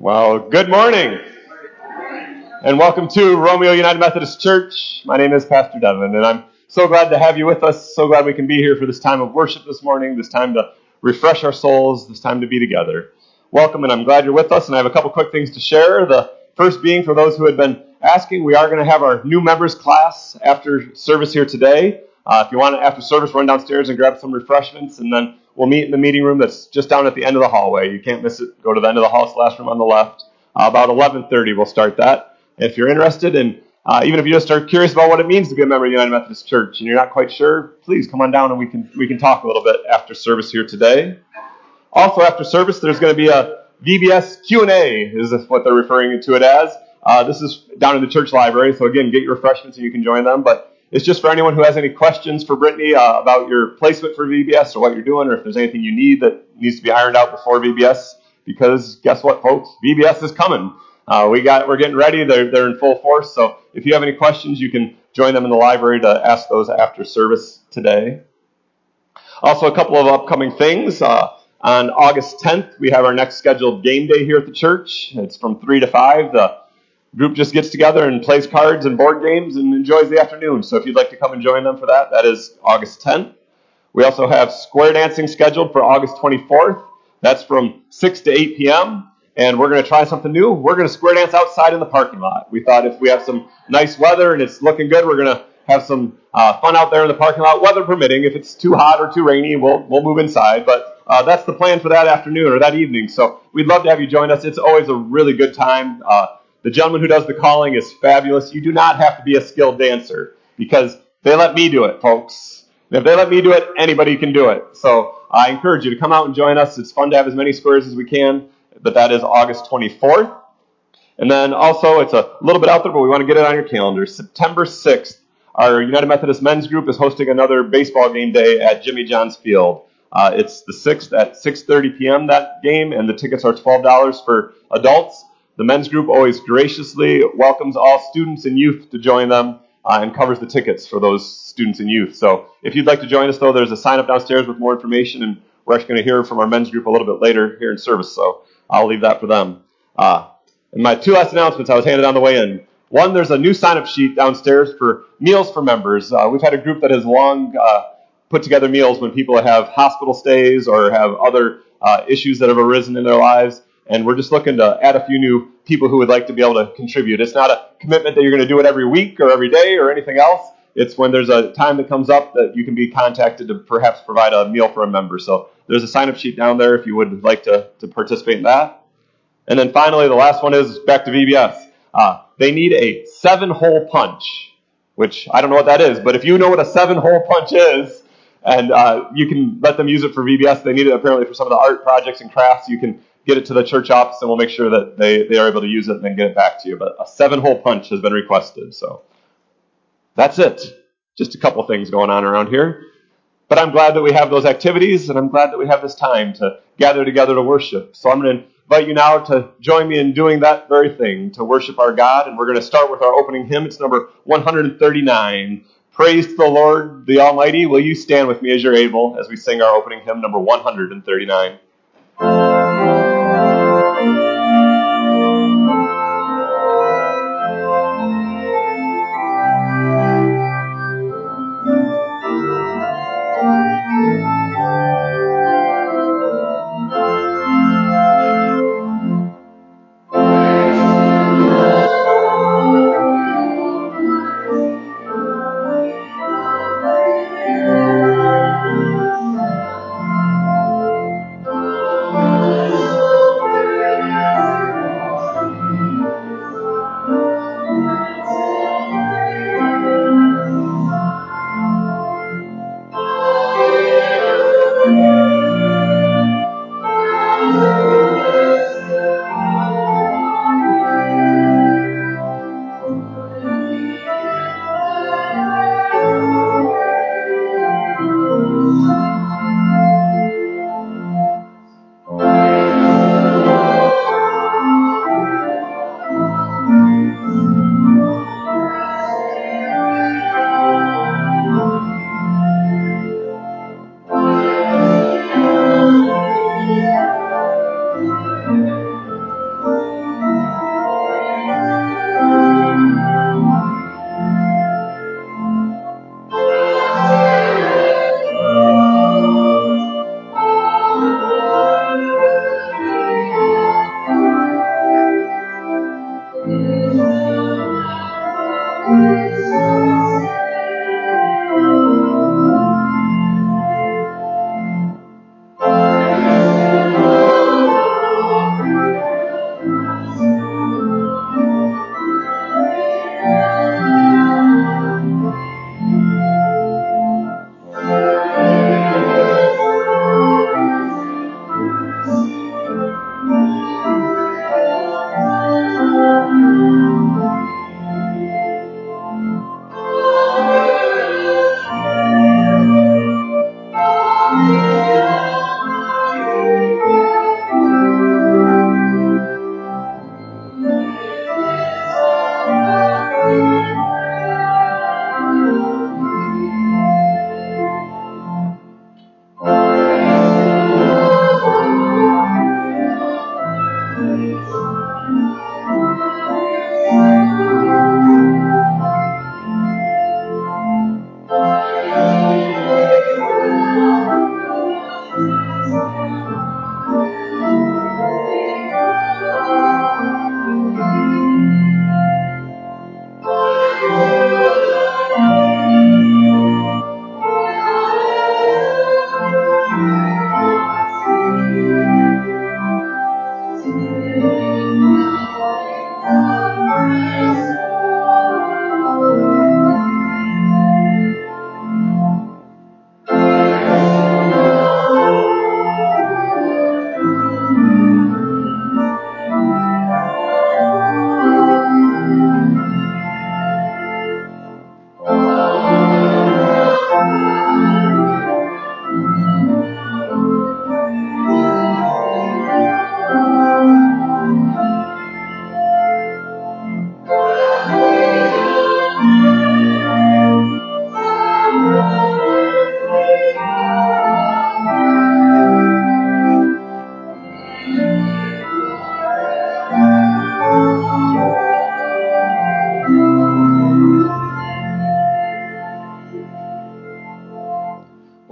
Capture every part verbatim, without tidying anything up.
Well, good morning, and welcome to Romeo United Methodist Church. My name is Pastor Devin, and I'm so glad to have you with us. So glad we can be here for this time of worship this morning, this time to refresh our souls, this time to be together. Welcome, and I'm glad you're with us, and I have a couple quick things to share. The first being, for those who had been asking, we are going to have our new members class after service here today. Uh, if you want to, after service, run downstairs and grab some refreshments, and then we'll meet in the meeting room that's just down at the end of the hallway. You can't miss it. Go to the end of the hall, it's the last room on the left. Uh, about eleven thirty, we'll start that. If you're interested, and uh, even if you just are curious about what it means to be a member of the United Methodist Church, and you're not quite sure, please come on down and we can we can talk a little bit after service here today. Also, after service, there's going to be a V B S Q and A, is what they're referring to it as. Uh, this is down in the church library, so again, get your refreshments and you can join them. But it's just for anyone who has any questions for Brittany uh, about your placement for V B S or what you're doing, or if there's anything you need that needs to be ironed out before V B S. Because guess what, folks? V B S is coming. Uh, we got, we're getting ready. They're they're in full force. So if you have any questions, you can join them in the library to ask those after service today. Also, a couple of upcoming things. Uh, on August tenth, we have our next scheduled game day here at the church. It's from three to five. The group just gets together and plays cards and board games and enjoys the afternoon. So if you'd like to come and join them for that, that is August tenth. We also have square dancing scheduled for August twenty-fourth. That's from six to eight p.m. And we're going to try something new. We're going to square dance outside in the parking lot. We thought if we have some nice weather and it's looking good, we're going to have some uh, fun out there in the parking lot, weather permitting. If it's too hot or too rainy, we'll we'll move inside. But uh, that's the plan for that afternoon or that evening. So we'd love to have you join us. It's always a really good time. Uh, the gentleman who does the calling is fabulous. You do not have to be a skilled dancer because they let me do it, folks. And if they let me do it, anybody can do it. So I encourage you to come out and join us. It's fun to have as many squares as we can, but that is August twenty-fourth. And then also, it's a little bit out there, but we want to get it on your calendar. September sixth, our United Methodist men's group is hosting another baseball game day at Jimmy John's Field. Uh, it's the sixth at six thirty p.m. that game, and the tickets are twelve dollars for adults. The men's group always graciously welcomes all students and youth to join them uh, and covers the tickets for those students and youth. So if you'd like to join us, though, there's a sign-up downstairs with more information, and we're actually going to hear from our men's group a little bit later here in service, so I'll leave that for them. Uh, and my two last announcements I was handed on the way in. One, there's a new sign-up sheet downstairs for meals for members. Uh, we've had a group that has long uh, put together meals when people have hospital stays or have other uh, issues that have arisen in their lives, and we're just looking to add a few new people who would like to be able to contribute. It's not a commitment that you're going to do it every week or every day or anything else. It's when there's a time that comes up that you can be contacted to perhaps provide a meal for a member. So there's a sign-up sheet down there if you would like to, to participate in that. And then finally, the last one is back to V B S. Uh, they need a seven-hole punch, which I don't know what that is, but if you know what a seven-hole punch is, and uh, you can let them use it for V B S, they need it apparently for some of the art projects and crafts, you can get it to the church office and we'll make sure that they, they are able to use it and then get it back to you. But a seven-hole punch has been requested, so that's it. Just a couple things going on around here. But I'm glad that we have those activities, and I'm glad that we have this time to gather together to worship. So I'm going to invite you now to join me in doing that very thing, to worship our God. And we're going to start with our opening hymn. It's number one thirty-nine. Praise to the Lord, the Almighty. Will you stand with me as you're able as we sing our opening hymn, number one thirty-nine.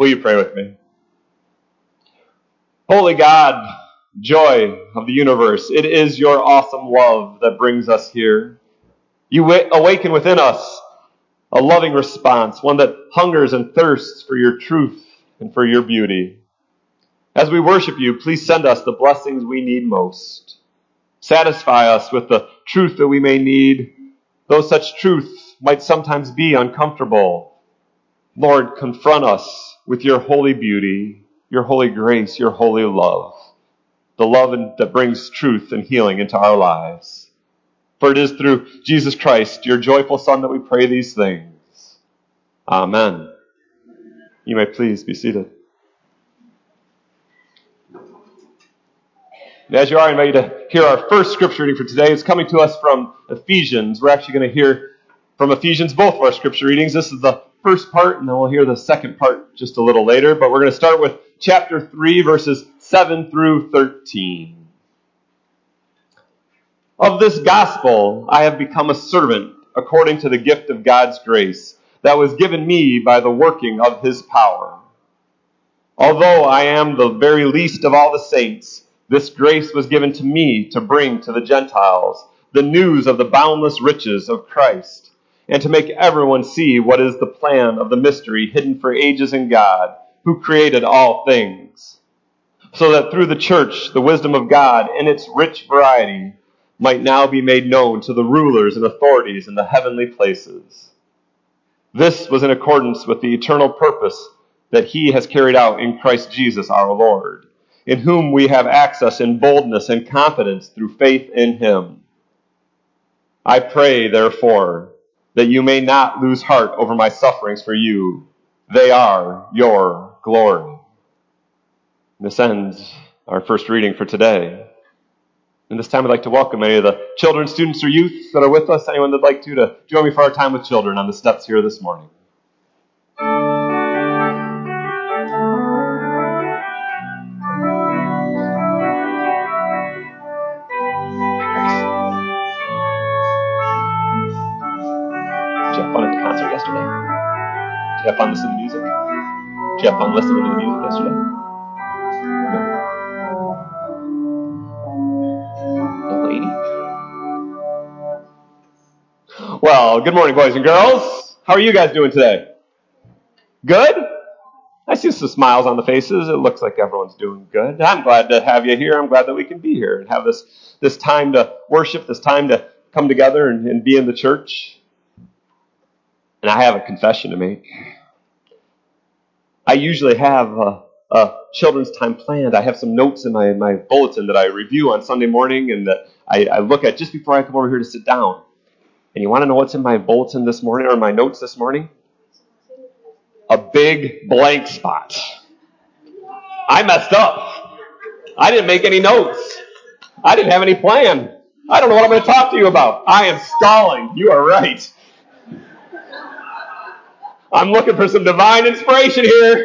Will you pray with me? Holy God, joy of the universe, it is your awesome love that brings us here. You wa- awaken within us a loving response, one that hungers and thirsts for your truth and for your beauty. As we worship you, please send us the blessings we need most. Satisfy us with the truth that we may need, though such truth might sometimes be uncomfortable. Lord, confront us with your holy beauty, your holy grace, your holy love, the love that brings truth and healing into our lives. For it is through Jesus Christ, your joyful Son, that we pray these things. Amen. You may please be seated. And as you are, I invite you to hear our first scripture reading for today. It's coming to us from Ephesians. We're actually going to hear from Ephesians both of our scripture readings. This is the first part, and then we'll hear the second part just a little later. But we're going to start with chapter three, verses seven through thirteen. Of this gospel I have become a servant according to the gift of God's grace that was given me by the working of his power. Although I am the very least of all the saints, this grace was given to me to bring to the Gentiles the news of the boundless riches of Christ, and to make everyone see what is the plan of the mystery hidden for ages in God, who created all things, so that through the church the wisdom of God in its rich variety might now be made known to the rulers and authorities in the heavenly places. This was in accordance with the eternal purpose that he has carried out in Christ Jesus our Lord, in whom we have access in boldness and confidence through faith in him. I pray, therefore, that you may not lose heart over my sufferings for you. They are your glory. This ends our first reading for today. And this time I'd like to welcome any of the children, students, or youth that are with us. Anyone that'd like to, to join me for our time with children on the steps here this morning. Did you have fun at the concert yesterday? Did you have fun listening to music? Did you have fun listening to the music yesterday? No. No lady? Well, good morning, boys and girls. How are you guys doing today? Good? I see some smiles on the faces. It looks like everyone's doing good. I'm glad to have you here. I'm glad that we can be here and have this, this time to worship, this time to come together and, and be in the church. And I have a confession to make. I usually have a, a children's time planned. I have some notes in my, my bulletin that I review on Sunday morning and that I, I look at just before I come over here to sit down. And you want to know what's in my bulletin this morning, or my notes this morning? A big blank spot. I messed up. I didn't make any notes. I didn't have any plan. I don't know what I'm going to talk to you about. I am stalling. You are right. I'm looking for some divine inspiration here.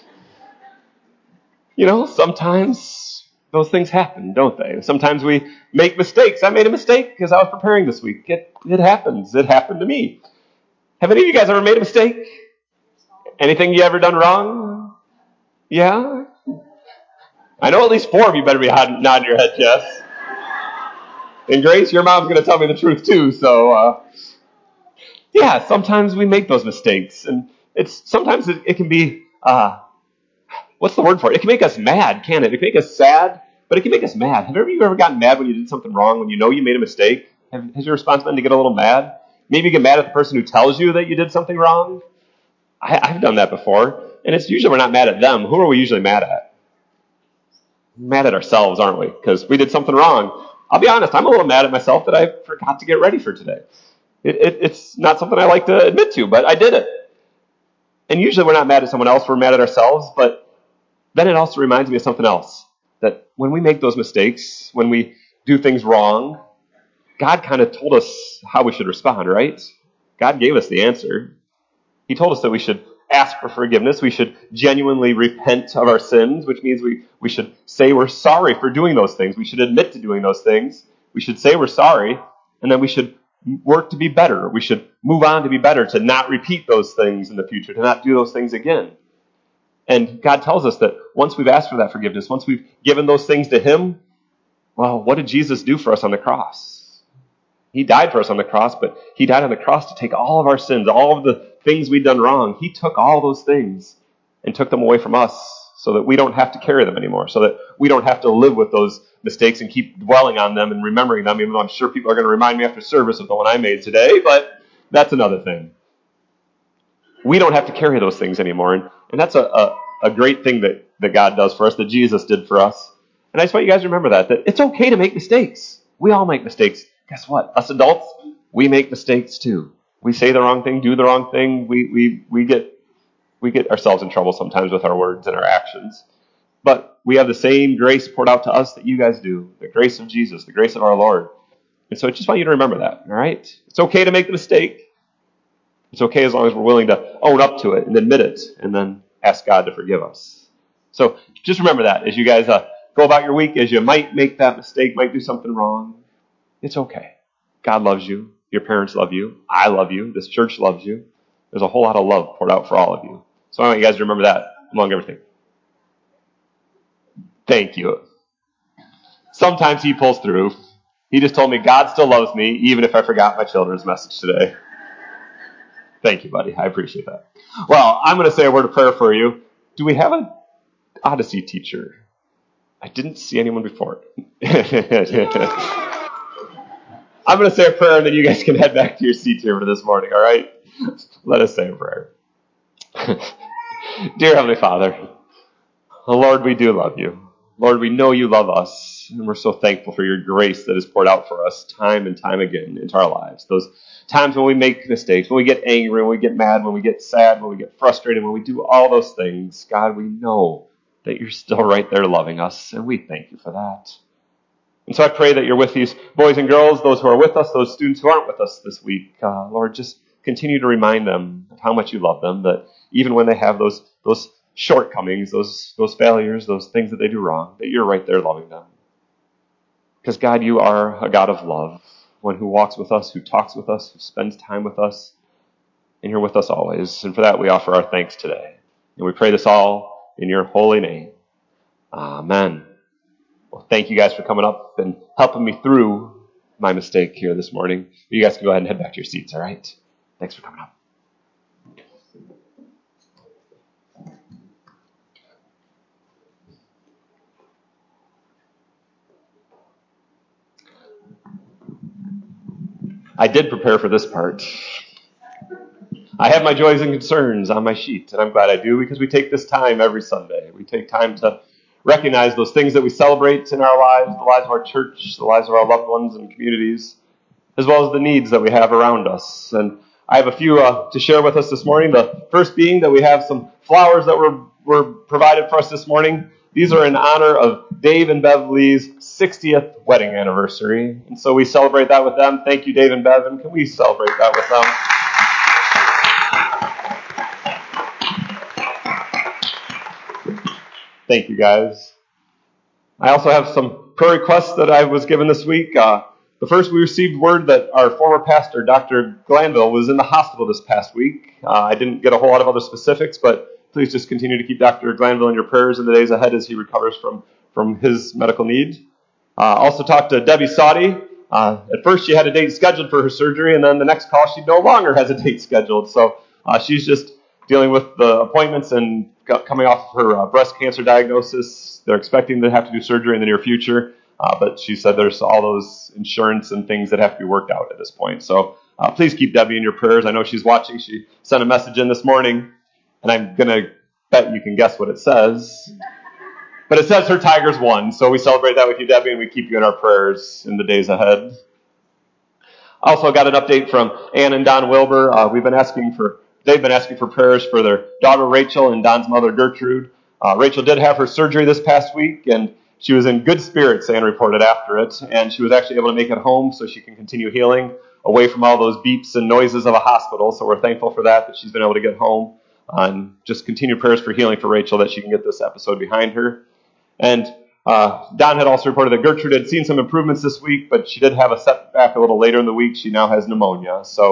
You know, sometimes those things happen, don't they? Sometimes we make mistakes. I made a mistake because I was preparing this week. It, it happens. It happened to me. Have any of you guys ever made a mistake? Anything you ever done wrong? Yeah? I know at least four of you better be nodding your head yes. And Grace, your mom's going to tell me the truth too, so uh, yeah, sometimes we make those mistakes. And it's sometimes it, it can be, uh, what's the word for it? It can make us mad, can it? It can make us sad, but it can make us mad. Have you ever gotten mad when you did something wrong, when you know you made a mistake? Have, has your response been to get a little mad? Maybe you get mad at the person who tells you that you did something wrong? I, I've done that before. And it's usually we're not mad at them. Who are we usually mad at? Mad at ourselves, aren't we? Because we did something wrong. I'll be honest, I'm a little mad at myself that I forgot to get ready for today. It, it, it's not something I like to admit to, but I did it. And usually we're not mad at someone else, we're mad at ourselves, but then it also reminds me of something else. That when we make those mistakes, when we do things wrong, God kind of told us how we should respond, right? God gave us the answer. He told us that we should ask for forgiveness. We should genuinely repent of our sins, which means we, we should say we're sorry for doing those things. We should admit to doing those things. We should say we're sorry, and then we should work to be better. We should move on to be better, to not repeat those things in the future, to not do those things again. And God tells us that once we've asked for that forgiveness, once we've given those things to him, well, what did Jesus do for us on the cross? He died for us on the cross, but he died on the cross to take all of our sins, all of the things we'd done wrong. He took all those things and took them away from us so that we don't have to carry them anymore, so that we don't have to live with those mistakes and keep dwelling on them and remembering them, even though I'm sure people are going to remind me after service of the one I made today, but that's another thing. We don't have to carry those things anymore, and, and that's a, a, a great thing that, that God does for us, that Jesus did for us. And I just want you guys to remember that, that it's okay to make mistakes. We all make mistakes. Guess what? Us adults, we make mistakes too. We say the wrong thing, do the wrong thing. We we we get we get ourselves in trouble sometimes with our words and our actions. But we have the same grace poured out to us that you guys do, the grace of Jesus, the grace of our Lord. And so I just want you to remember that, all right? It's okay to make the mistake. It's okay as long as we're willing to own up to it and admit it and then ask God to forgive us. So just remember that as you guys uh, go about your week, as you might make that mistake, might do something wrong. It's okay. God loves you. Your parents love you. I love you. This church loves you. There's a whole lot of love poured out for all of you. So I want you guys to remember that among everything. Thank you. Sometimes he pulls through. He just told me God still loves me, even if I forgot my children's message today. Thank you, buddy. I appreciate that. Well, I'm going to say a word of prayer for you. Do we have an Odyssey teacher? I didn't see anyone before. I'm going to say a prayer, and then you guys can head back to your seats here for this morning, all right? Let us say a prayer. Dear Heavenly Father, Lord, we do love you. Lord, we know you love us, and we're so thankful for your grace that is poured out for us time and time again into our lives. Those times when we make mistakes, when we get angry, when we get mad, when we get sad, when we get frustrated, when we do all those things, God, we know that you're still right there loving us, and we thank you for that. And so I pray that you're with these boys and girls, those who are with us, those students who aren't with us this week. Uh, Lord, just continue to remind them of how much you love them, that even when they have those those shortcomings, those those failures, those things that they do wrong, that you're right there loving them. Because, God, you are a God of love, one who walks with us, who talks with us, who spends time with us, and you're with us always. And for that, we offer our thanks today. And we pray this all in your holy name. Amen. Well, thank you guys for coming up and helping me through my mistake here this morning. You guys can go ahead and head back to your seats, all right? Thanks for coming up. I did prepare for this part. I have my joys and concerns on my sheet, and I'm glad I do, because we take this time every Sunday. We take time to recognize those things that we celebrate in our lives, the lives of our church, the lives of our loved ones and communities, as well as the needs that we have around us. And I have a few uh, to share with us this morning. The first being that we have some flowers that were, were provided for us this morning. These are in honor of Dave and Bev Lee's sixtieth wedding anniversary. And so we celebrate that with them. Thank you, Dave and Bev. And can we celebrate that with them? Thank you, guys. I also have some prayer requests that I was given this week. Uh, the first, we received word that our former pastor, Doctor Glanville, was in the hospital this past week. Uh, I didn't get a whole lot of other specifics, but please just continue to keep Doctor Glanville in your prayers in the days ahead as he recovers from, from his medical need. Uh, also talked to Debbie Sauty. Uh, at first, she had a date scheduled for her surgery, and then the next call, she no longer has a date scheduled. So uh, she's just dealing with the appointments and coming off of her uh, breast cancer diagnosis. They're expecting to have to do surgery in the near future, uh, but she said there's all those insurance and things that have to be worked out at this point. So uh, please keep Debbie in your prayers. I know she's watching. She sent a message in this morning, and I'm going to bet you can guess what it says. But it says her Tigers won, so we celebrate that with you, Debbie, and we keep you in our prayers in the days ahead. Also got an update from Ann and Don Wilbur. Uh, we've been asking for, they've been asking for prayers for their daughter Rachel and Don's mother Gertrude. Uh, Rachel did have her surgery this past week, and she was in good spirits, Ann reported after it, and she was actually able to make it home so she can continue healing away from all those beeps and noises of a hospital. So we're thankful for that, that she's been able to get home. Uh, and just continue prayers for healing for Rachel, that she can get this episode behind her. And uh, Don had also reported that Gertrude had seen some improvements this week, but she did have a setback a little later in the week. She now has pneumonia. So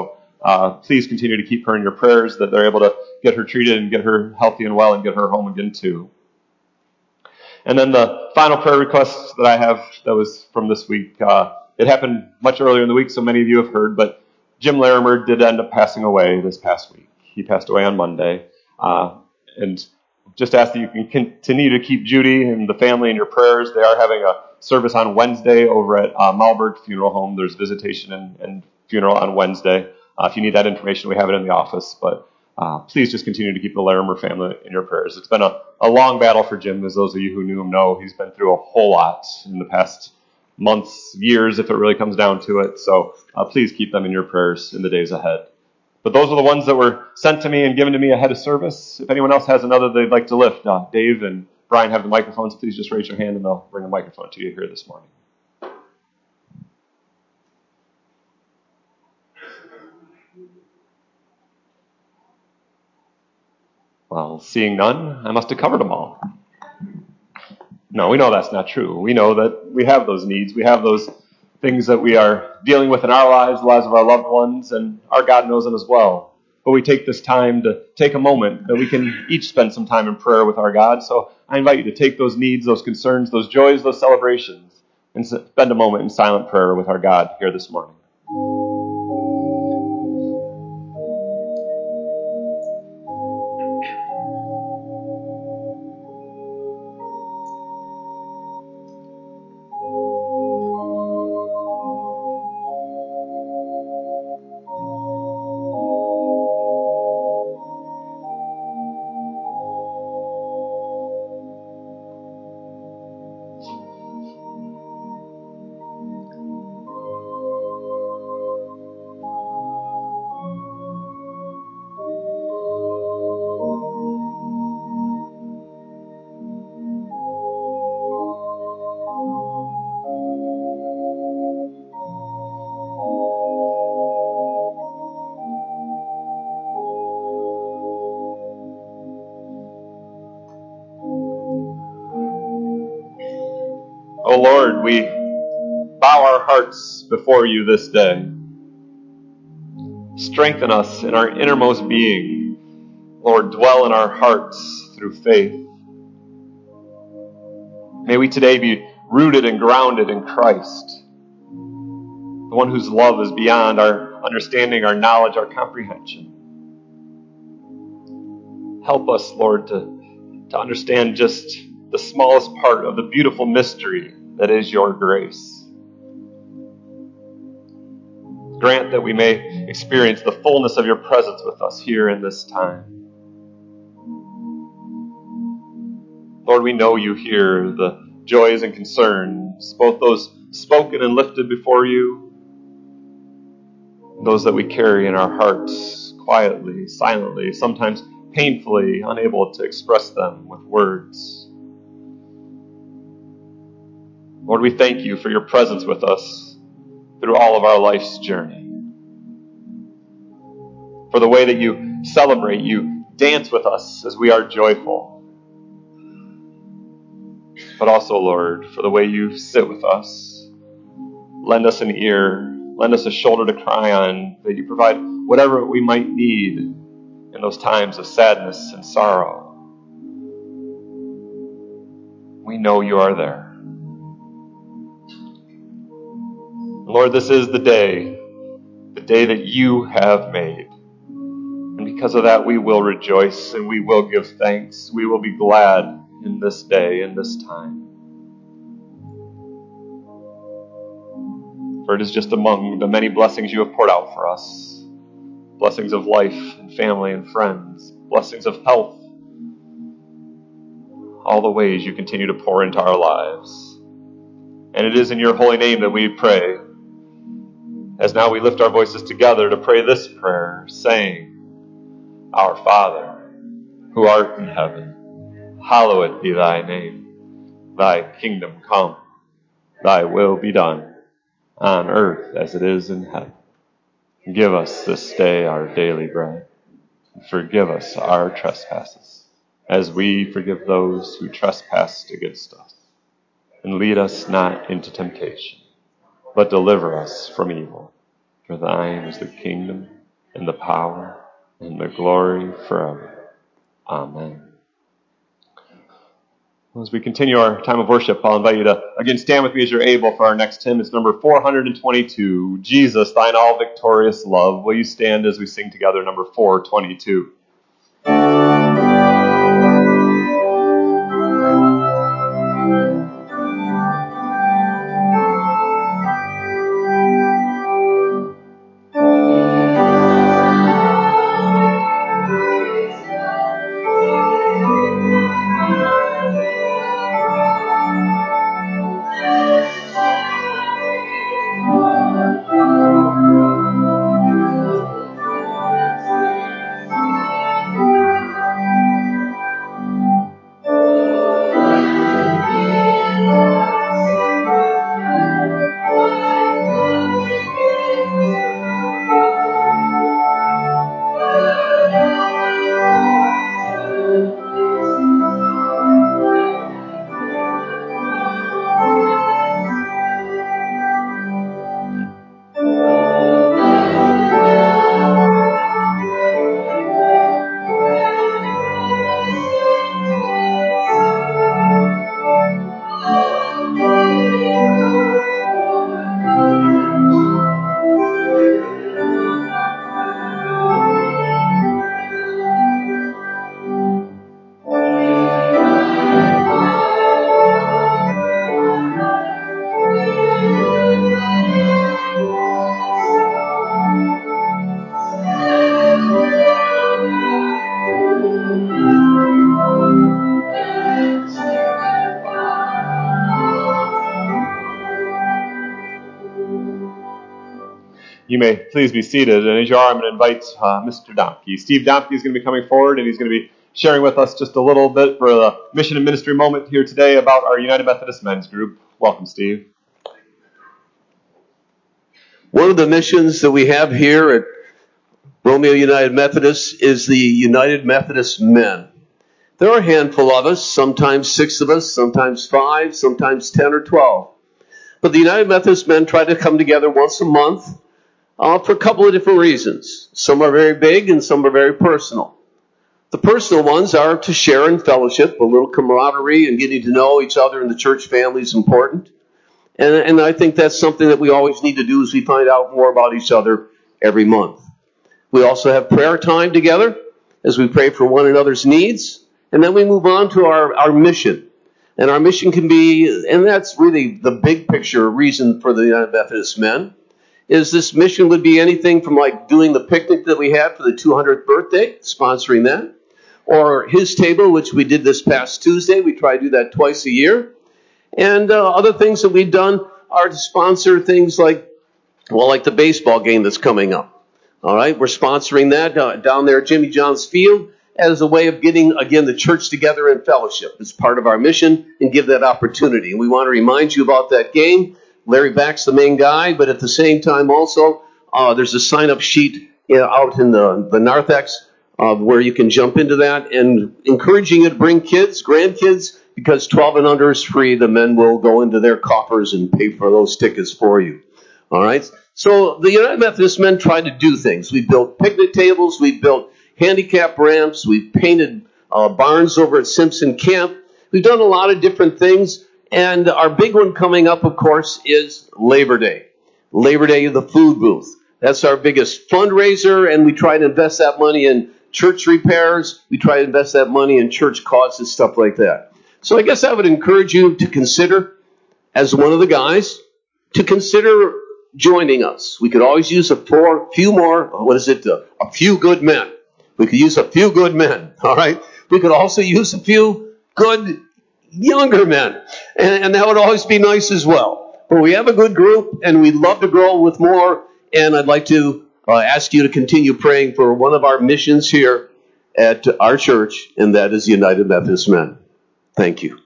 uh, please continue to keep her in your prayers, that they're able to get her treated and get her healthy and well and get her home again too. And then the final prayer request that I have that was from this week, uh, it happened much earlier in the week, so many of you have heard, but Jim Larimer did end up passing away this past week. He passed away on Monday. Uh, and just ask that you can continue to keep Judy and the family in your prayers. They are having a service on Wednesday over at uh, Malberg Funeral Home. There's visitation and, and funeral on Wednesday. Uh, if you need that information, we have it in the office. But uh, please just continue to keep the Larimer family in your prayers. It's been a, a long battle for Jim, as those of you who knew him know. He's been through a whole lot in the past months, years, if it really comes down to it. So uh, please keep them in your prayers in the days ahead. But those are the ones that were sent to me and given to me ahead of service. If anyone else has another they'd like to lift, uh, Dave and Brian have the microphones. Please just raise your hand and they'll bring a microphone to you here this morning. Well, seeing none, I must have covered them all. No, we know that's not true. We know that we have those needs. We have those things that we are dealing with in our lives, the lives of our loved ones, and our God knows them as well. But we take this time to take a moment that we can each spend some time in prayer with our God. So I invite you to take those needs, those concerns, those joys, those celebrations, and spend a moment in silent prayer with our God here this morning. Oh Lord, we bow our hearts before you this day. Strengthen us in our innermost being. Lord, dwell in our hearts through faith. May we today be rooted and grounded in Christ, the one whose love is beyond our understanding, our knowledge, our comprehension. Help us, Lord, to, to understand just the smallest part of the beautiful mystery that is your grace. Grant that we may experience the fullness of your presence with us here in this time. Lord, we know you hear the joys and concerns, both those spoken and lifted before you, those that we carry in our hearts quietly, silently, sometimes painfully, unable to express them with words. Lord, we thank you for your presence with us through all of our life's journey. For the way that you celebrate, you dance with us as we are joyful. But also, Lord, for the way you sit with us, lend us an ear, lend us a shoulder to cry on, that you provide whatever we might need in those times of sadness and sorrow. We know you are there. Lord, this is the day, the day that you have made. And because of that, we will rejoice and we will give thanks. We will be glad in this day, in this time. For it is just among the many blessings you have poured out for us. Blessings of life and family and friends. Blessings of health. All the ways you continue to pour into our lives. And it is in your holy name that we pray. As now we lift our voices together to pray this prayer, saying, Our Father, who art in heaven, hallowed be thy name. Thy kingdom come, thy will be done, on earth as it is in heaven. Give us this day our daily bread, and forgive us our trespasses, as we forgive those who trespass against us. And lead us not into temptation, but deliver us from evil. For thine is the kingdom, and the power, and the glory forever. Amen. As we continue our time of worship, I'll invite you to, again, stand with me as you're able for our next hymn. It's number four hundred twenty-two, Jesus, Thine All-Victorious Love. Will you stand as we sing together number four twenty-two? You may please be seated, and as you are, I'm going to invite uh, Mister Domke. Steve Domke is going to be coming forward, and he's going to be sharing with us just a little bit for the mission and ministry moment here today about our United Methodist Men's Group. Welcome, Steve. One of the missions that we have here at Romeo United Methodist is the United Methodist Men. There are a handful of us, sometimes six of us, sometimes five, sometimes ten or twelve. But the United Methodist Men try to come together once a month uh, for a couple of different reasons. Some are very big and some are very personal. The personal ones are to share in fellowship, a little camaraderie and getting to know each other in the church family is important. And, and I think that's something that we always need to do as we find out more about each other every month. We also have prayer time together as we pray for one another's needs. And then we move on to our, our mission. And our mission can be, and that's really the big picture reason for the United Methodist Men, is this mission would be anything from like doing the picnic that we had for the two hundredth birthday, sponsoring that, or His Table, which we did this past Tuesday. We try to do that twice a year. And uh, other things that we've done are to sponsor things like, well, like the baseball game that's coming up. All right, we're sponsoring that uh, down there at Jimmy John's Field as a way of getting, again, the church together in fellowship. It's part of our mission and give that opportunity. And we want to remind you about that game. Larry Back's the main guy, but at the same time also, uh, there's a sign-up sheet you know, out in the, the narthex uh, where you can jump into that, and encouraging you to bring kids, grandkids, because twelve and under is free. The men will go into their coffers and pay for those tickets for you. All right? So the United Methodist Men try to do things. We built picnic tables. We built handicap ramps. We've painted uh, barns over at Simpson Camp. We've done a lot of different things. And our big one coming up, of course, is Labor Day. Labor Day, the food booth. That's our biggest fundraiser, and we try to invest that money in church repairs. We try to invest that money in church causes, stuff like that. So I guess I would encourage you to consider, as one of the guys, to consider joining us. We could always use a four, few more, what is it, a, a few good men. We could use a few good men, all right? We could also use a few good younger men, and, and that would always be nice as well. But we have a good group, and we'd love to grow with more, and I'd like to uh, ask you to continue praying for one of our missions here at our church, and that is United Methodist Men. Thank you.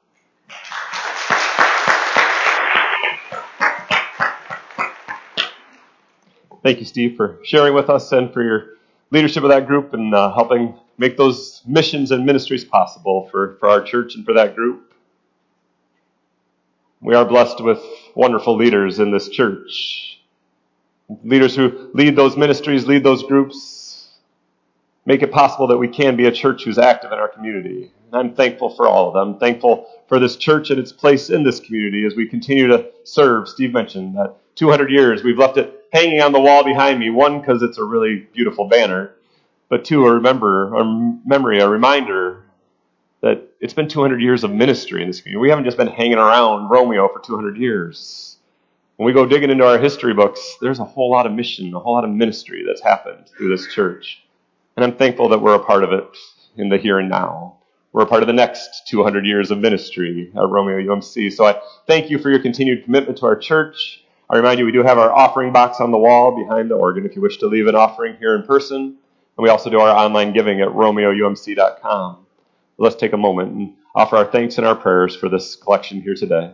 Thank you, Steve, for sharing with us and for your leadership of that group and uh, helping make those missions and ministries possible for, for our church and for that group. We are blessed with wonderful leaders in this church. Leaders who lead those ministries, lead those groups, make it possible that we can be a church who's active in our community. And I'm thankful for all of them. I'm thankful for this church and its place in this community as we continue to serve. Steve mentioned that two hundred years, we've left it hanging on the wall behind me. One, because it's a really beautiful banner. But two, a remember, a memory, a reminder that it's been two hundred years of ministry in this community. We haven't just been hanging around Romeo for two hundred years. When we go digging into our history books, there's a whole lot of mission, a whole lot of ministry that's happened through this church. And I'm thankful that we're a part of it in the here and now. We're a part of the next two hundred years of ministry at Romeo U M C. So I thank you for your continued commitment to our church. I remind you, we do have our offering box on the wall behind the organ if you wish to leave an offering here in person. And we also do our online giving at romeo u m c dot com. Let's take a moment and offer our thanks and our prayers for this collection here today.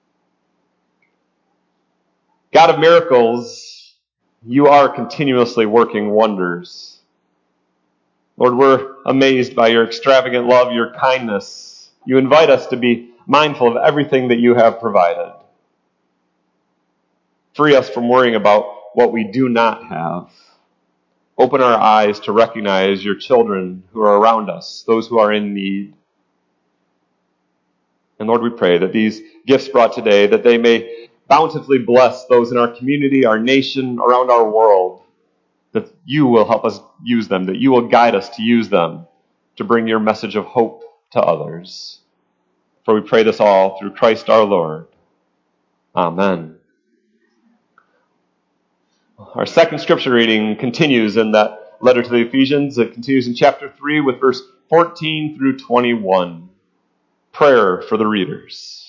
God of miracles, you are continuously working wonders. Lord, we're amazed by your extravagant love, your kindness. You invite us to be mindful of everything that you have provided. Free us from worrying about what we do not have. Open our eyes to recognize your children who are around us, those who are in need. And Lord, we pray that these gifts brought today, that they may bountifully bless those in our community, our nation, around our world, that you will help us use them, that you will guide us to use them to bring your message of hope to others. For we pray this all through Christ our Lord. Amen. Our second scripture reading continues in that letter to the Ephesians. It continues in chapter three with verse fourteen through twenty-one. Prayer for the readers.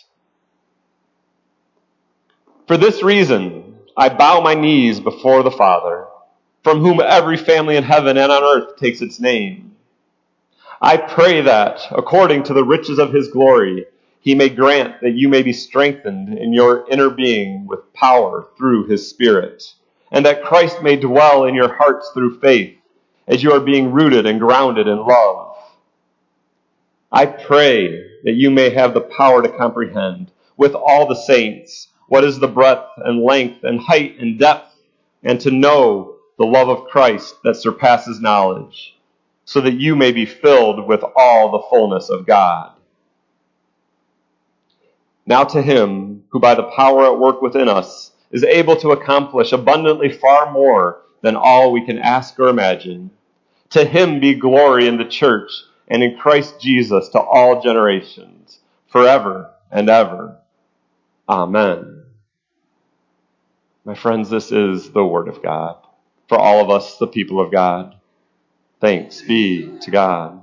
For this reason, I bow my knees before the Father, from whom every family in heaven and on earth takes its name. I pray that, according to the riches of his glory, he may grant that you may be strengthened in your inner being with power through his Spirit, and that Christ may dwell in your hearts through faith, as you are being rooted and grounded in love. I pray that you may have the power to comprehend, with all the saints, what is the breadth and length and height and depth, and to know the love of Christ that surpasses knowledge, so that you may be filled with all the fullness of God. Now to him who by the power at work within us is able to accomplish abundantly far more than all we can ask or imagine, to him be glory in the church and in Christ Jesus to all generations, forever and ever. Amen. My friends, this is the Word of God for all of us, the people of God. Thanks be to God.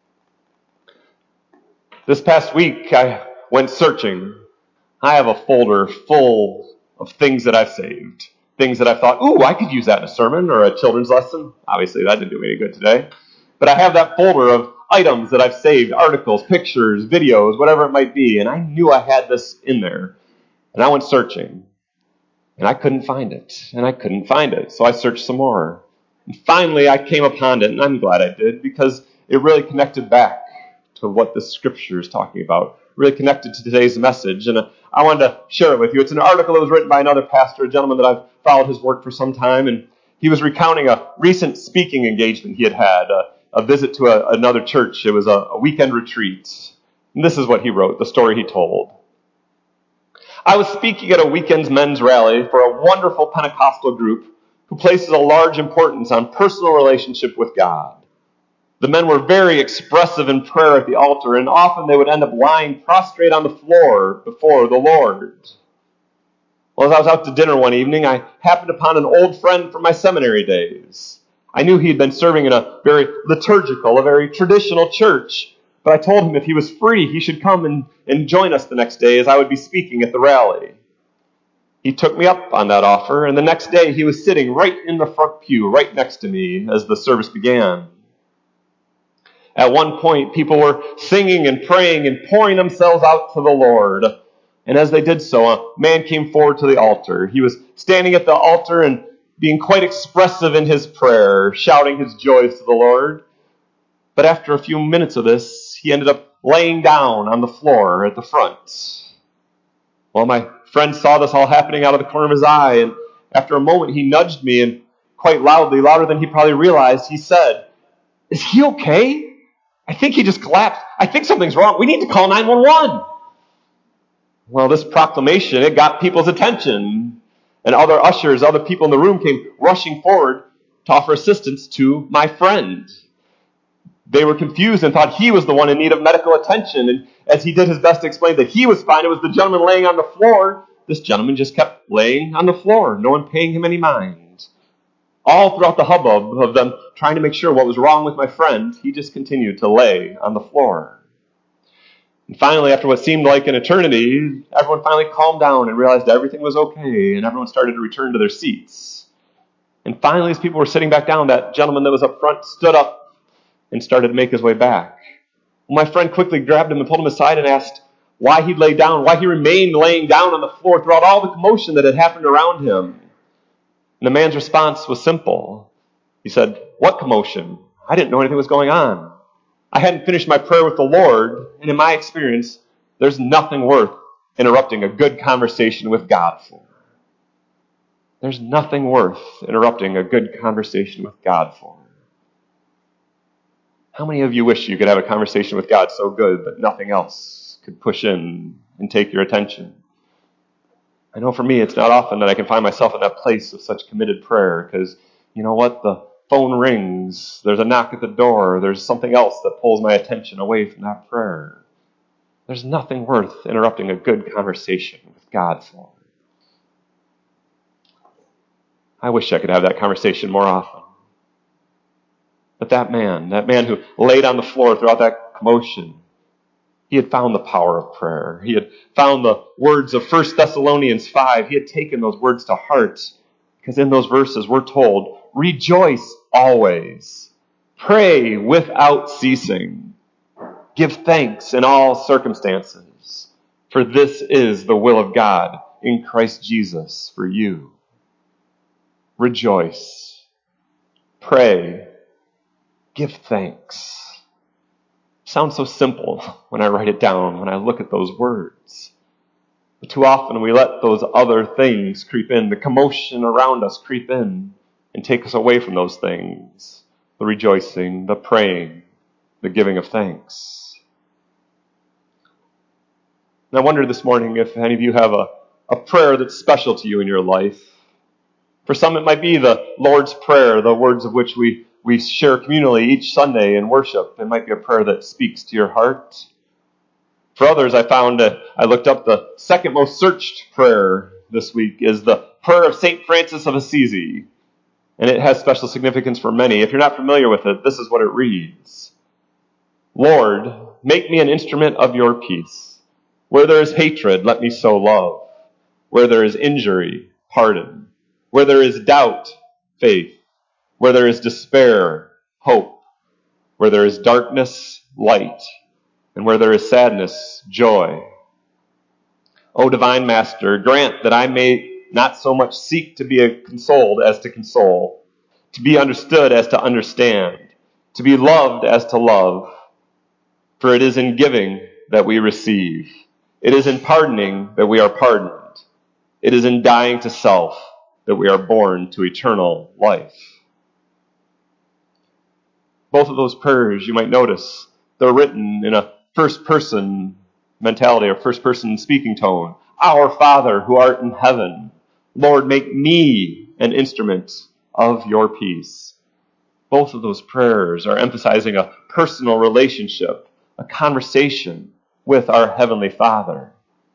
This past week, I went searching. I have a folder full of things that I've saved. Things that I thought, ooh, I could use that in a sermon or a children's lesson. Obviously, that didn't do me any good today. But I have that folder of items that I've saved, articles, pictures, videos, whatever it might be. And I knew I had this in there. And I went searching. And I couldn't find it. And I couldn't find it. So I searched some more. And finally, I came upon it. And I'm glad I did, because it really connected back to what the scripture is talking about. Really connected to today's message. And I wanted to share it with you. It's an article that was written by another pastor, a gentleman that I've followed his work for some time. And he was recounting a recent speaking engagement he had had, a, a visit to a, another church. It was a, a weekend retreat. And this is what he wrote, the story he told. I was speaking at a weekend's men's rally for a wonderful Pentecostal group who places a large importance on personal relationship with God. The men were very expressive in prayer at the altar, and often they would end up lying prostrate on the floor before the Lord. Well, as I was out to dinner one evening, I happened upon an old friend from my seminary days. I knew he had been serving in a very liturgical, a very traditional church, but I told him if he was free, he should come and, and join us the next day as I would be speaking at the rally. He took me up on that offer, and the next day he was sitting right in the front pew, right next to me as the service began. At one point, people were singing and praying and pouring themselves out to the Lord. And as they did so, a man came forward to the altar. He was standing at the altar and being quite expressive in his prayer, shouting his joys to the Lord. But after a few minutes of this, he ended up laying down on the floor at the front. Well, my friend saw this all happening out of the corner of his eye, and After a moment, he nudged me and quite loudly, louder than he probably realized, he said, "Is he okay? I think he just collapsed. I think something's wrong. We need to call nine one one. Well, this proclamation, it got people's attention. And other ushers, other people in the room came rushing forward to offer assistance to my friend. They were confused and thought he was the one in need of medical attention. And as he did his best to explain that he was fine, it was the gentleman laying on the floor. This gentleman just kept laying on the floor, no one paying him any mind. All throughout the hubbub of them trying to make sure what was wrong with my friend, he just continued to lay on the floor. And finally, after what seemed like an eternity, everyone finally calmed down and realized everything was okay, and everyone started to return to their seats. And finally, as people were sitting back down, that gentleman that was up front stood up and started to make his way back. Well, my friend quickly grabbed him and pulled him aside and asked why he'd lay down, why he remained laying down on the floor throughout all the commotion that had happened around him. And the man's response was simple. He said, "What commotion? I didn't know anything was going on. I hadn't finished my prayer with the Lord, and in my experience, there's nothing worth interrupting a good conversation with God for." There's nothing worth interrupting a good conversation with God for. How many of you wish you could have a conversation with God so good that nothing else could push in and take your attention? I know for me, it's not often that I can find myself in that place of such committed prayer, because you know what? The phone rings, there's a knock at the door, there's something else that pulls my attention away from that prayer. There's nothing worth interrupting a good conversation with God for. I wish I could have that conversation more often. But that man, that man who laid on the floor throughout that commotion, he had found the power of prayer. He had found the words of First Thessalonians five. He had taken those words to heart, because in those verses we're told, "Rejoice always. Pray without ceasing. Give thanks in all circumstances, for this is the will of God in Christ Jesus for you." Rejoice. Pray. Give thanks. Sounds so simple when I write it down, when I look at those words. But too often we let those other things creep in, the commotion around us creep in and take us away from those things. The rejoicing, the praying, the giving of thanks. And I wonder this morning if any of you have a, a prayer that's special to you in your life. For some it might be the Lord's Prayer, the words of which we We share communally each Sunday in worship. It might be a prayer that speaks to your heart. For others, I found that I looked up the second most searched prayer this week is the prayer of Saint Francis of Assisi. And it has special significance for many. If you're not familiar with it, this is what it reads. "Lord, make me an instrument of your peace. Where there is hatred, let me sow love. Where there is injury, pardon. Where there is doubt, faith. Where there is despair, hope. Where there is darkness, light. And where there is sadness, joy. O divine Master, grant that I may not so much seek to be consoled as to console, to be understood as to understand, to be loved as to love. For it is in giving that we receive. It is in pardoning that we are pardoned. It is in dying to self that we are born to eternal life." Both of those prayers, you might notice, they're written in a first-person mentality or first-person speaking tone. "Our Father who art in heaven, Lord, make me an instrument of your peace." Both of those prayers are emphasizing a personal relationship, a conversation with our Heavenly Father.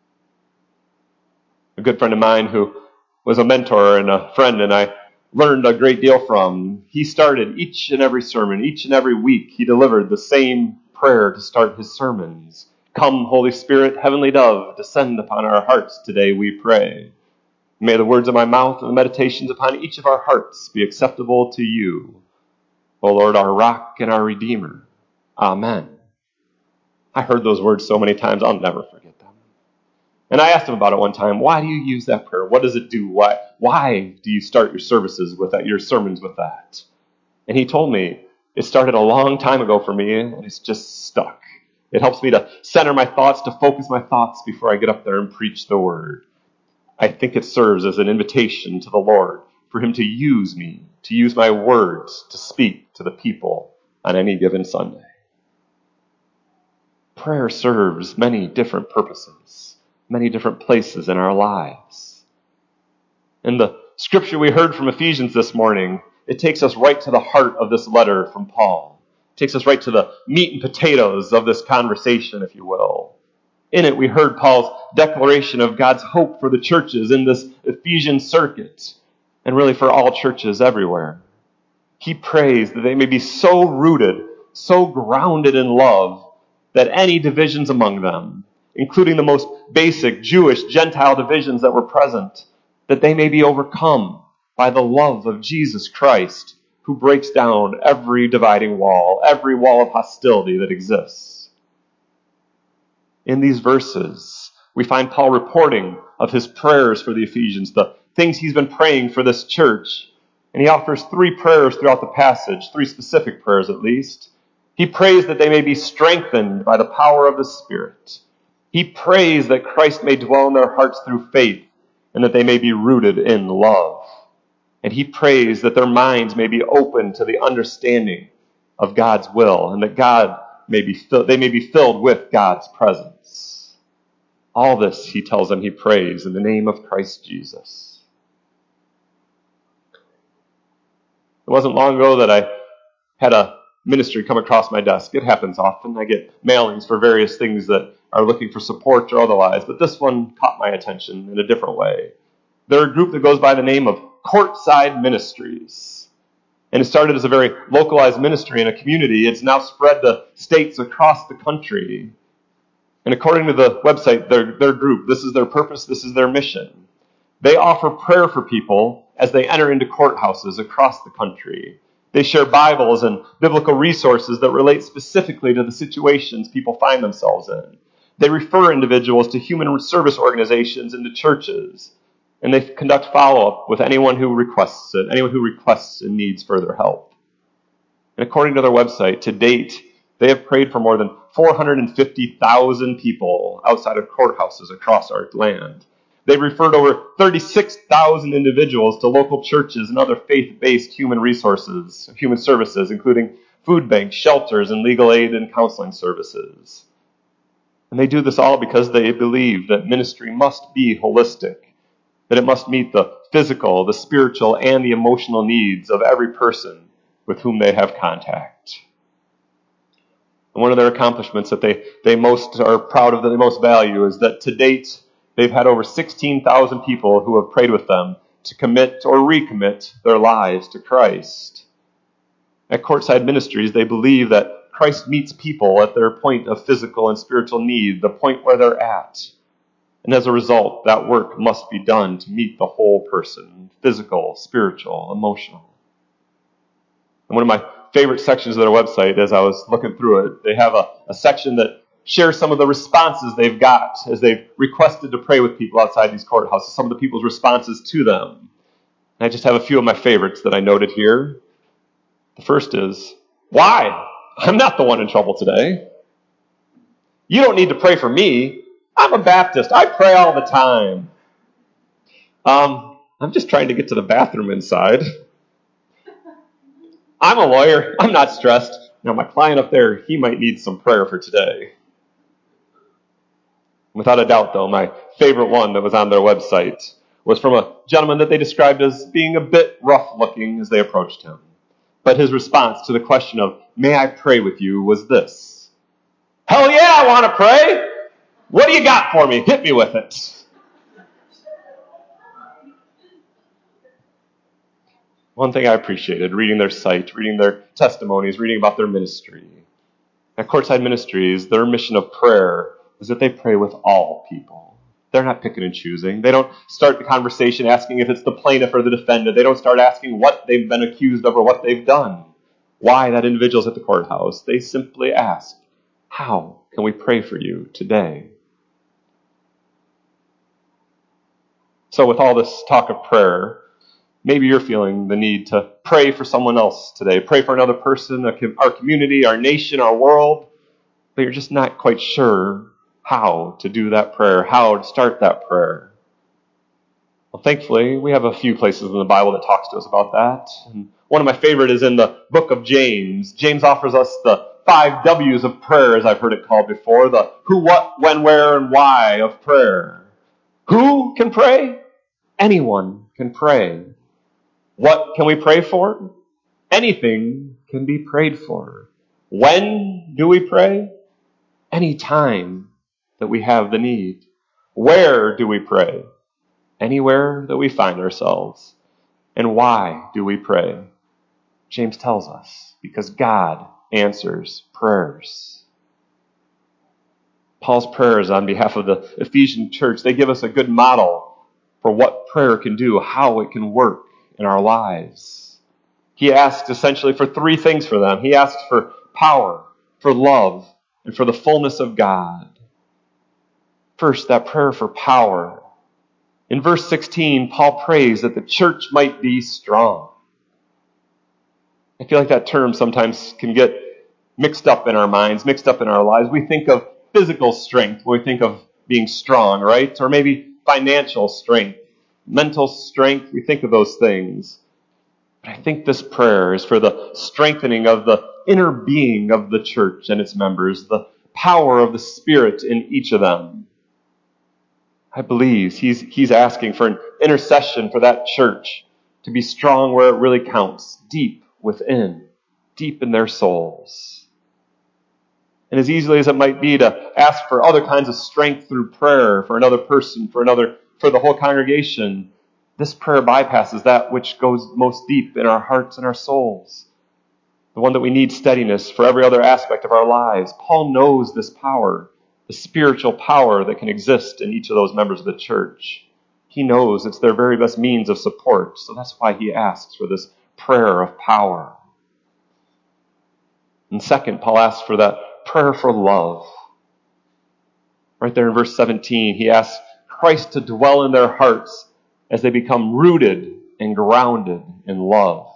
A good friend of mine who was a mentor and a friend, and I learned a great deal from. He started each and every sermon, each and every week, he delivered the same prayer to start his sermons. "Come, Holy Spirit, heavenly dove, descend upon our hearts today, we pray. May the words of my mouth and the meditations upon each of our hearts be acceptable to you, O Lord, our rock and our redeemer. Amen." I heard those words so many times, I'll never forget them. And I asked him about it one time. Why do you use that prayer? What does it do? Why, why do you start your services with that, your sermons with that? And he told me, it started a long time ago for me, and it's just stuck. It helps me to center my thoughts, to focus my thoughts before I get up there and preach the word. I think it serves as an invitation to the Lord for him to use me, to use my words to speak to the people on any given Sunday. Prayer serves many different purposes, many different places in our lives. In the scripture we heard from Ephesians this morning, it takes us right to the heart of this letter from Paul. It takes us right to the meat and potatoes of this conversation, if you will. In it, we heard Paul's declaration of God's hope for the churches in this Ephesian circuit, and really for all churches everywhere. He prays that they may be so rooted, so grounded in love, that any divisions among them, including the most basic Jewish, Gentile divisions that were present, that they may be overcome by the love of Jesus Christ, who breaks down every dividing wall, every wall of hostility that exists. In these verses, we find Paul reporting of his prayers for the Ephesians, the things he's been praying for this church. And he offers three prayers throughout the passage, three specific prayers at least. He prays that they may be strengthened by the power of the Spirit. He prays that Christ may dwell in their hearts through faith, and that they may be rooted in love. And he prays that their minds may be open to the understanding of God's will, and that God may be fill- they may be filled with God's presence. All this, he tells them, he prays in the name of Christ Jesus. It wasn't long ago that I had a ministry come across my desk. It happens often. I get mailings for various things that are looking for support or otherwise, but this one caught my attention in a different way. They're a group that goes by the name of Courtside Ministries. And it started as a very localized ministry in a community. It's now spread to states across the country. And according to the website, their, their group, this is their purpose, this is their mission. They offer prayer for people as they enter into courthouses across the country. They share Bibles and biblical resources that relate specifically to the situations people find themselves in. They refer individuals to human service organizations and to churches. And they conduct follow-up with anyone who requests it, anyone who requests and needs further help. And according to their website, to date, they have prayed for more than four hundred fifty thousand people outside of courthouses across our land. They've referred over thirty-six thousand individuals to local churches and other faith-based human resources, human services, including food banks, shelters, and legal aid and counseling services. And they do this all because they believe that ministry must be holistic, that it must meet the physical, the spiritual, and the emotional needs of every person with whom they have contact. And one of their accomplishments that they, they most are proud of, that they most value, is that to date, they've had over sixteen thousand people who have prayed with them to commit or recommit their lives to Christ. At Courtside Ministries, they believe that Christ meets people at their point of physical and spiritual need, the point where they're at. And as a result, that work must be done to meet the whole person, physical, spiritual, emotional. And one of my favorite sections of their website, as I was looking through it, they have a, a section that shares some of the responses they've got as they've requested to pray with people outside these courthouses, some of the people's responses to them. And I just have a few of my favorites that I noted here. The first is, why? I'm not the one in trouble today. You don't need to pray for me. I'm a Baptist. I pray all the time. Um, I'm just trying to get to the bathroom inside. I'm a lawyer. I'm not stressed. Now, my client up there, he might need some prayer for today. Without a doubt, though, my favorite one that was on their website was from a gentleman that they described as being a bit rough-looking as they approached him. But his response to the question of, may I pray with you, was this: hell yeah, I want to pray! What do you got for me? Hit me with it. One thing I appreciated, reading their site, reading their testimonies, reading about their ministry. At Courtside Ministries, their mission of prayer is that they pray with all people. They're not picking and choosing. They don't start the conversation asking if it's the plaintiff or the defendant. They don't start asking what they've been accused of or what they've done, why that individual's at the courthouse. They simply ask, how can we pray for you today? So with all this talk of prayer, maybe you're feeling the need to pray for someone else today. Pray for another person, our community, our nation, our world. But you're just not quite sure how to do that prayer, how to start that prayer. Well, thankfully, we have a few places in the Bible that talks to us about that. And one of my favorite is in the book of James. James offers us the five W's of prayer, as I've heard it called before, the who, what, when, where, and why of prayer. Who can pray? Anyone can pray. What can we pray for? Anything can be prayed for. When do we pray? Any time that we have the need. Where do we pray? Anywhere that we find ourselves. And why do we pray? James tells us, because God answers prayers. Paul's prayers on behalf of the Ephesian church, they give us a good model for what prayer can do, how it can work in our lives. He asks essentially for three things for them. He asks for power, for love, and for the fullness of God. First, that prayer for power. In verse sixteen, Paul prays that the church might be strong. I feel like that term sometimes can get mixed up in our minds, mixed up in our lives. We think of physical strength when we think of being strong, right? Or maybe financial strength, mental strength. We think of those things. But I think this prayer is for the strengthening of the inner being of the church and its members, the power of the Spirit in each of them. I believe he's, he's asking for an intercession for that church to be strong where it really counts, deep within, deep in their souls. And as easily as it might be to ask for other kinds of strength through prayer for another person, for another, for the whole congregation, this prayer bypasses that which goes most deep in our hearts and our souls. The one that we need steadiness for every other aspect of our lives. Paul knows this power, the spiritual power that can exist in each of those members of the church. He knows it's their very best means of support. So that's why he asks for this prayer of power. And second, Paul asks for that prayer for love. Right there in verse seventeen, he asks Christ to dwell in their hearts as they become rooted and grounded in love.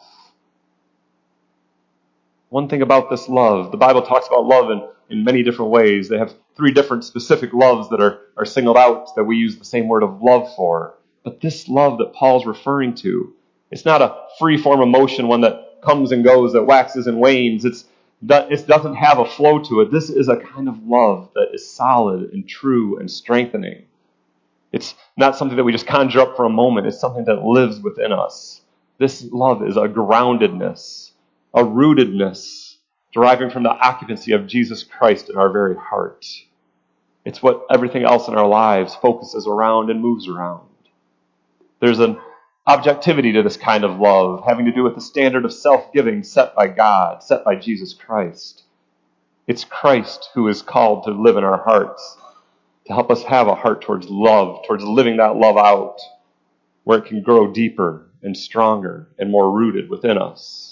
One thing about this love, the Bible talks about love in, in many different ways. They have three different specific loves that are, are singled out that we use the same word of love for. But this love that Paul's referring to, it's not a free-form emotion, one that comes and goes, that waxes and wanes. It's, it doesn't have a flow to it. This is a kind of love that is solid and true and strengthening. It's not something that we just conjure up for a moment. It's something that lives within us. This love is a groundedness, a rootedness, deriving from the occupancy of Jesus Christ in our very heart. It's what everything else in our lives focuses around and moves around. There's an objectivity to this kind of love, having to do with the standard of self-giving set by God, set by Jesus Christ. It's Christ who is called to live in our hearts, to help us have a heart towards love, towards living that love out, where it can grow deeper and stronger and more rooted within us.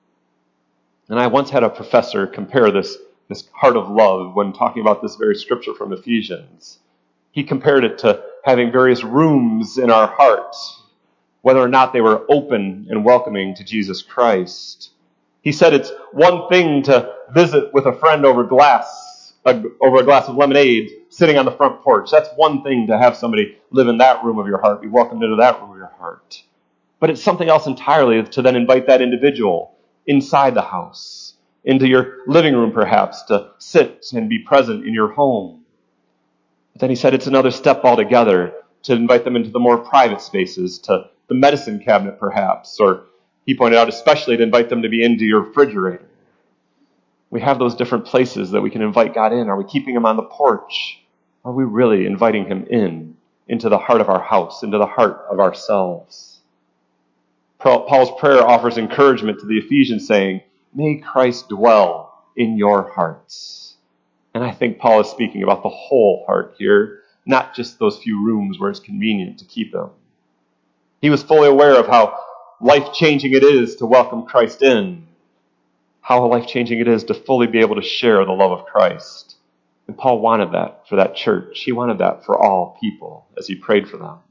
And I once had a professor compare this, this heart of love when talking about this very scripture from Ephesians. He compared it to having various rooms in our hearts, whether or not they were open and welcoming to Jesus Christ. He said it's one thing to visit with a friend over glass, uh, over a glass of lemonade, sitting on the front porch. That's one thing to have somebody live in that room of your heart, be welcomed into that room of your heart. But it's something else entirely to then invite that individual inside the house, into your living room perhaps, to sit and be present in your home. But then he said it's another step altogether to invite them into the more private spaces, to the medicine cabinet perhaps, or he pointed out especially to invite them to be into your refrigerator. We have those different places that we can invite God in. Are we keeping him on the porch? Are we really inviting him in, into the heart of our house, into the heart of ourselves? Paul's prayer offers encouragement to the Ephesians, saying, may Christ dwell in your hearts. And I think Paul is speaking about the whole heart here, not just those few rooms where it's convenient to keep him. He was fully aware of how life-changing it is to welcome Christ in, how life-changing it is to fully be able to share the love of Christ. And Paul wanted that for that church. He wanted that for all people as he prayed for them.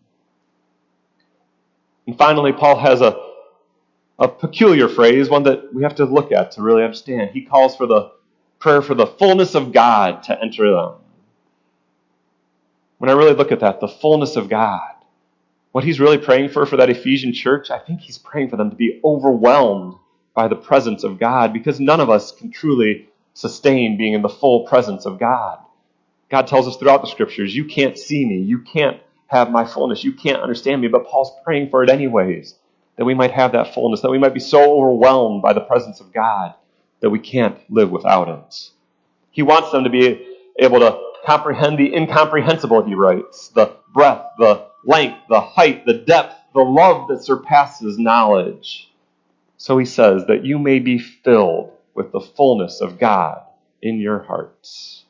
And finally, Paul has a, a peculiar phrase, one that we have to look at to really understand. He calls for the prayer for the fullness of God to enter them. When I really look at that, the fullness of God, What he's really praying for for that Ephesian church, I think he's praying for them to be overwhelmed by the presence of God, because none of us can truly sustain being in the full presence of God. God tells us throughout the scriptures, you can't see me, you can't have my fullness, you can't understand me, but Paul's praying for it anyways, that we might have that fullness, that we might be so overwhelmed by the presence of God that we can't live without it. He wants them to be able to comprehend the incomprehensible, he writes, the breadth, the length, the height, the depth, the love that surpasses knowledge. So he says that you may be filled with the fullness of God in your hearts.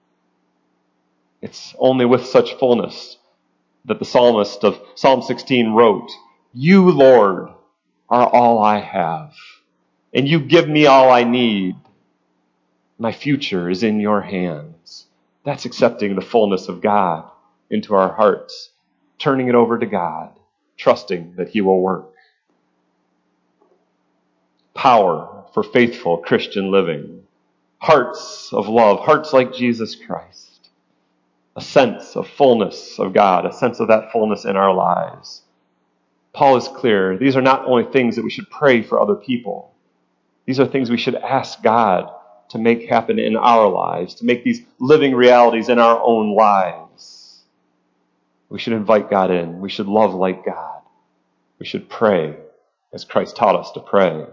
It's only with such fullness that the psalmist of Psalm sixteen wrote, you, Lord, are all I have, and you give me all I need. My future is in your hands. That's accepting the fullness of God into our hearts, turning it over to God, trusting that he will work. Power for faithful Christian living. Hearts of love, hearts like Jesus Christ. A sense of fullness of God, a sense of that fullness in our lives. Paul is clear. These are not only things that we should pray for other people. These are things we should ask God to make happen in our lives, to make these living realities in our own lives. We should invite God in. We should love like God. We should pray as Christ taught us to pray.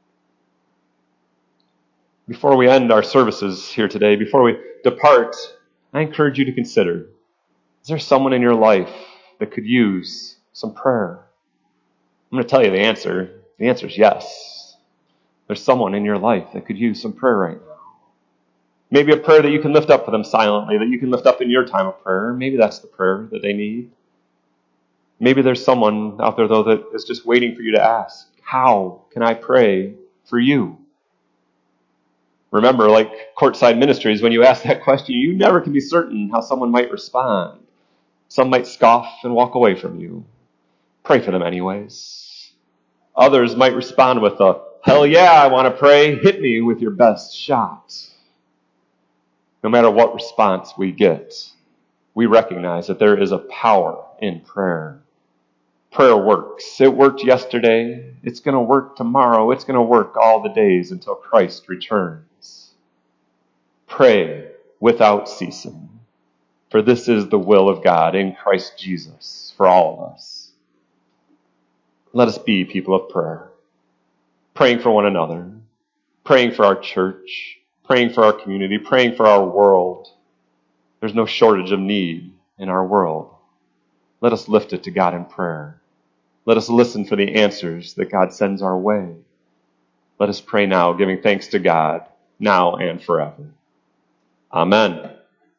Before we end our services here today, before we depart, I encourage you to consider, is there someone in your life that could use some prayer? I'm going to tell you the answer. The answer is yes. There's someone in your life that could use some prayer right now. Maybe a prayer that you can lift up for them silently, that you can lift up in your time of prayer. Maybe that's the prayer that they need. Maybe there's someone out there, though, that is just waiting for you to ask, how can I pray for you? Remember, like Courtside Ministries, when you ask that question, you never can be certain how someone might respond. Some might scoff and walk away from you. Pray for them anyways. Others might respond with a, hell yeah, I want to pray. Hit me with your best shot. No matter what response we get, we recognize that there is a power in prayer. Prayer works. It worked yesterday. It's going to work tomorrow. It's going to work all the days until Christ returns. Pray without ceasing, for this is the will of God in Christ Jesus for all of us. Let us be people of prayer, praying for one another, praying for our church, praying for our community, praying for our world. There's no shortage of need in our world. Let us lift it to God in prayer. Let us listen for the answers that God sends our way. Let us pray now, giving thanks to God, now and forever. Amen.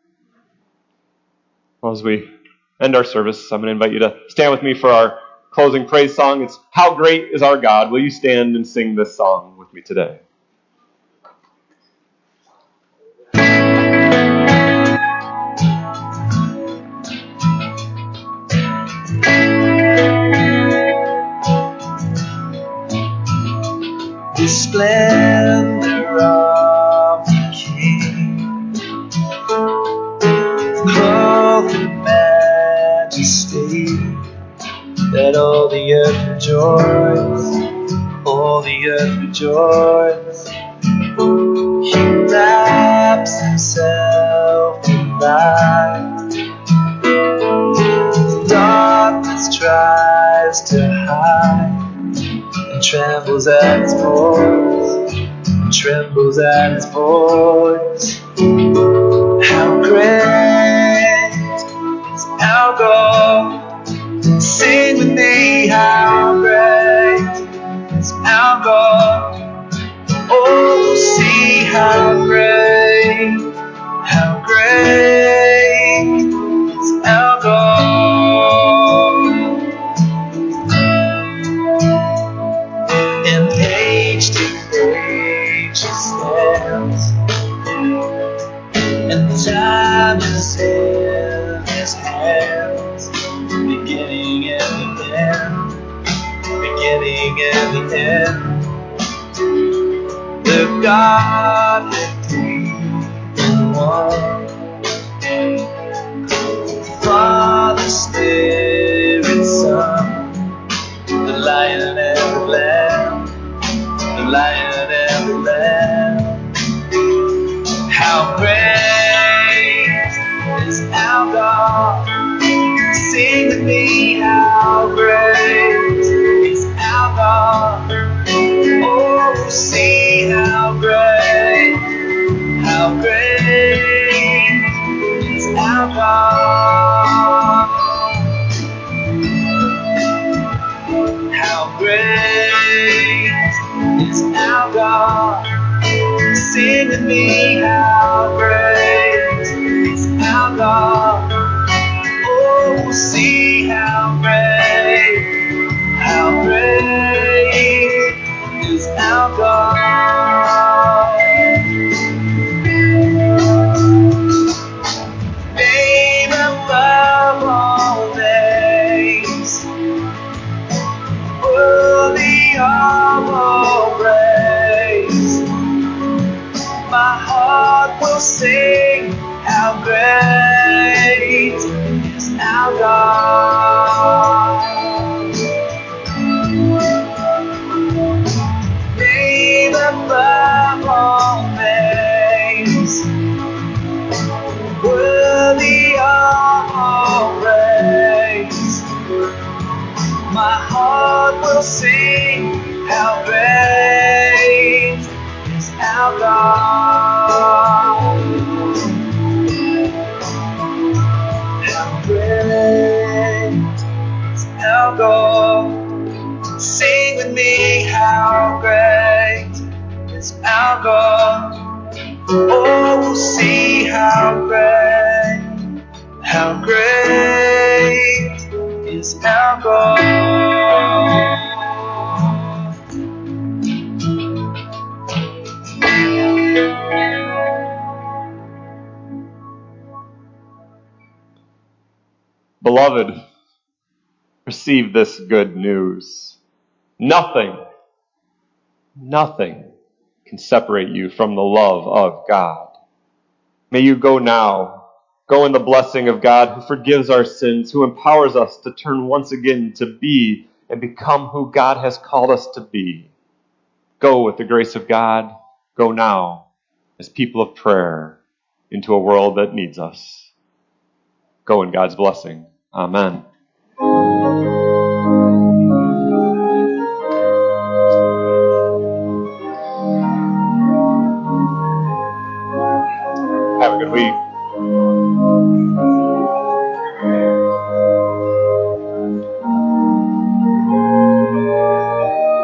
Well, as we end our service, I'm going to invite you to stand with me for our closing praise song. It's How Great is Our God. Will you stand and sing this song with me today? The splendor of the King, clothed in majesty, let all the earth rejoice, all the earth rejoice. He wraps himself in light, darkness tries to hide, and trembles at his voice, and trembles at his voice. How great is our God? Sing with me, how great is our God? Oh, see how great, how great is our God. And age to age he stands, and time our God. Sing with me, how great is our God. Oh, see how great, how great is our God. How great is our God. Sing with me, how great is our God. Oh, we'll see how great, how great is our God. Name above all names, worthy of all praise. My heart will sing how great is our God. Name above all names, worthy of all praise. My heart will sing how great is our God. How great is our God. Sing with me, how great is our God. Oh, we'll see how great, how great is our God. Beloved, receive this good news. Nothing, nothing can separate you from the love of God. May you go now. Go in the blessing of God, who forgives our sins, who empowers us to turn once again to be and become who God has called us to be. Go with the grace of God. Go now as people of prayer into a world that needs us. Go in God's blessing. Amen.